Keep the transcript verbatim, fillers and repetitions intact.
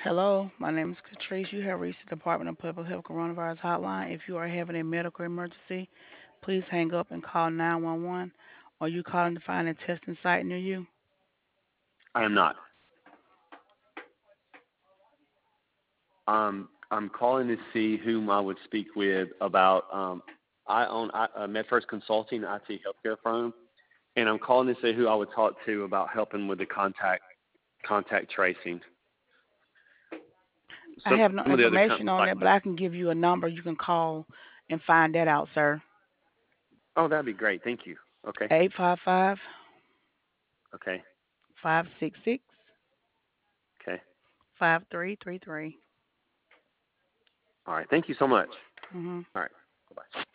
Hello, my name is Catrice. You have reached the Department of Public Health Coronavirus Hotline. If you are having a medical emergency, please hang up and call nine one one. Or you calling to find a testing site near you? I am not. Um, I'm calling to see whom I would speak with about. Um, I own I- uh, MedFirst Consulting, I T healthcare firm, and I'm calling to see who I would talk to about helping with the contact contact tracing. I Some have no some of the other information companies on like, that, but I can give you a number you can call and find that out, sir. oh, that'd be great. Thank you. Okay. Eight five five Okay. five six six Okay. five three three three. All right. Thank you so much. Mhm. All right. Bye bye.